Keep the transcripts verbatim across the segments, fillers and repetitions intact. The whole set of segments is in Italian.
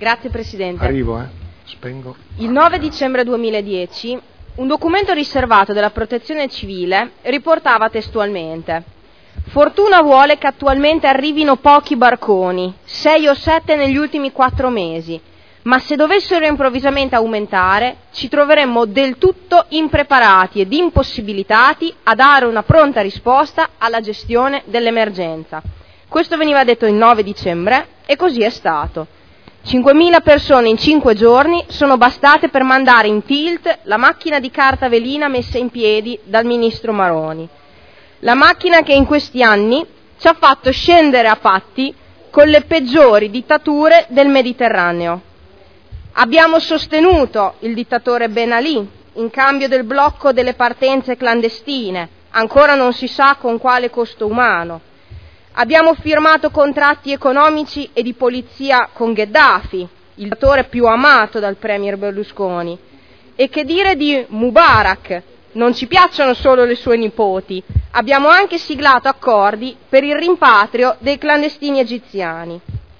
Grazie Presidente. Arrivo, eh. Spengo. Il nove dicembre duemiladieci un documento riservato della Protezione Civile riportava testualmente: fortuna vuole che attualmente arrivino pochi barconi, sei o sette negli ultimi quattro mesi, ma se dovessero improvvisamente aumentare ci troveremmo del tutto impreparati ed impossibilitati a dare una pronta risposta alla gestione dell'emergenza. Questo veniva detto il nove dicembre e così è stato. cinquemila persone in cinque giorni sono bastate per mandare in tilt la macchina di carta velina messa in piedi dal ministro Maroni. La macchina che in questi anni ci ha fatto scendere a patti con le peggiori dittature del Mediterraneo. Abbiamo sostenuto il dittatore Ben Ali in cambio del blocco delle partenze clandestine, ancora non si sa con quale costo umano. Abbiamo firmato contratti economici e di polizia con Gheddafi, il dittatore più amato dal premier Berlusconi. E che dire di Mubarak? Non ci piacciono solo le sue nipoti, abbiamo anche siglato accordi per il rimpatrio dei clandestini egiziani.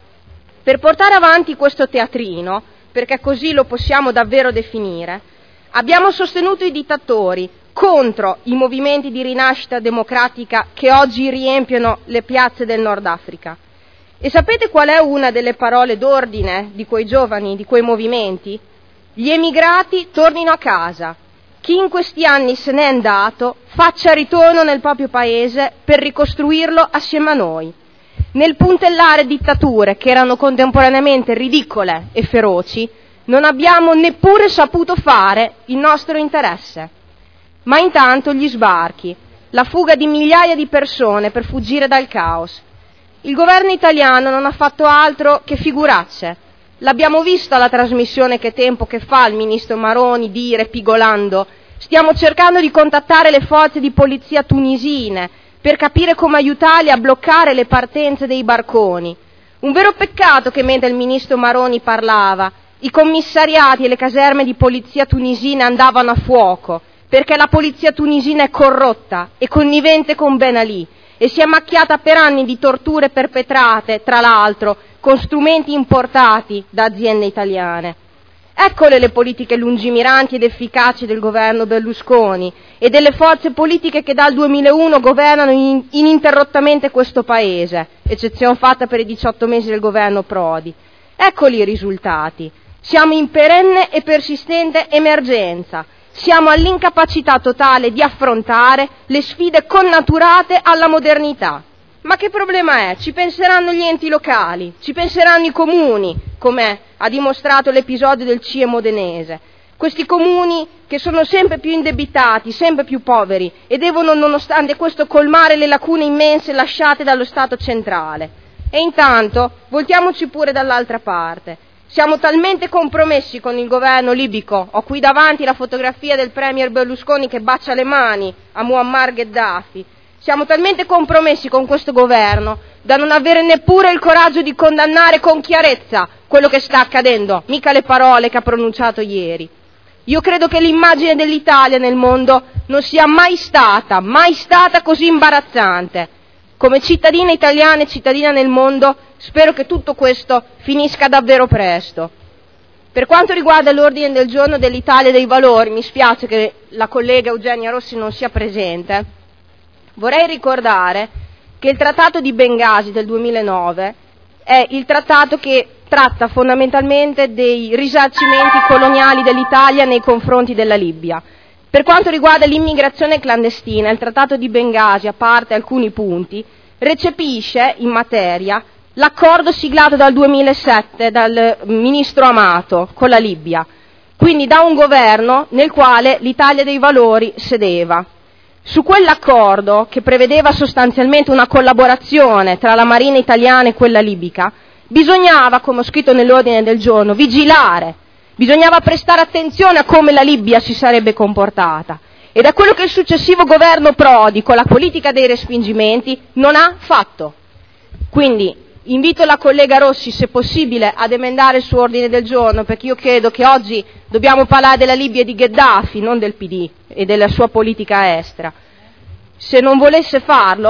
Per portare avanti questo teatrino, perché così lo possiamo davvero definire, abbiamo sostenuto i dittatori contro i movimenti di rinascita democratica che oggi riempiono le piazze del Nord Africa. E sapete qual è una delle parole d'ordine di quei giovani, di quei movimenti? Gli emigrati tornino a casa. Chi in questi anni se n'è andato faccia ritorno nel proprio paese per ricostruirlo assieme a noi. Nel puntellare dittature che erano contemporaneamente ridicole e feroci, non abbiamo neppure saputo fare il nostro interesse. Ma intanto gli sbarchi, la fuga di migliaia di persone per fuggire dal caos. Il governo italiano non ha fatto altro che figuracce. L'abbiamo visto alla trasmissione Che tempo che fa il ministro Maroni dire, pigolando: stiamo cercando di contattare le forze di polizia tunisine per capire come aiutarli a bloccare le partenze dei barconi. Un vero peccato che mentre il ministro Maroni parlava, i commissariati e le caserme di polizia tunisine andavano a fuoco, perché la polizia tunisina è corrotta e connivente con Ben Ali e si è macchiata per anni di torture perpetrate, tra l'altro, con strumenti importati da aziende italiane. Eccole le politiche lungimiranti ed efficaci del governo Berlusconi e delle forze politiche che dal duemilauno governano in, ininterrottamente questo paese, eccezione fatta per i diciotto mesi del governo Prodi. Eccoli i risultati. Siamo in perenne e persistente emergenza. Siamo all'incapacità totale di affrontare le sfide connaturate alla modernità. Ma che problema è? Ci penseranno gli enti locali, ci penseranno i comuni, come ha dimostrato l'episodio del C I E modenese. Questi comuni che sono sempre più indebitati, sempre più poveri e devono nonostante questo colmare le lacune immense lasciate dallo Stato centrale. E intanto voltiamoci pure dall'altra parte. Siamo talmente compromessi con il governo libico, ho qui davanti la fotografia del premier Berlusconi che bacia le mani a Muammar Gheddafi, siamo talmente compromessi con questo governo da non avere neppure il coraggio di condannare con chiarezza quello che sta accadendo, mica le parole che ha pronunciato ieri. Io credo che l'immagine dell'Italia nel mondo non sia mai stata, mai stata così imbarazzante. Come cittadina italiana e cittadina nel mondo, spero che tutto questo finisca davvero presto. Per quanto riguarda l'ordine del giorno dell'Italia dei Valori, mi spiace che la collega Eugenia Rossi non sia presente, vorrei ricordare che il Trattato di Bengasi del duemilanove è il trattato che tratta fondamentalmente dei risarcimenti coloniali dell'Italia nei confronti della Libia. Per quanto riguarda l'immigrazione clandestina, il Trattato di Bengasi, a parte alcuni punti, recepisce in materia l'accordo siglato dal duemilasette dal ministro Amato con la Libia, quindi da un governo nel quale l'Italia dei Valori sedeva. Su quell'accordo, che prevedeva sostanzialmente una collaborazione tra la Marina italiana e quella libica, bisognava, come ho scritto nell'ordine del giorno, vigilare, bisognava prestare attenzione a come la Libia si sarebbe comportata. Ed è quello che il successivo governo Prodi, con la politica dei respingimenti, non ha fatto. Quindi invito la collega Rossi, se possibile, ad emendare il suo ordine del giorno, perché io credo che oggi dobbiamo parlare della Libia e di Gheddafi, non del P D e della sua politica estera. Se non volesse farlo,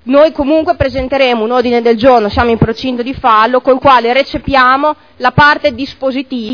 Noi comunque presenteremo un ordine del giorno, siamo in procinto di farlo, col quale recepiamo la parte dispositiva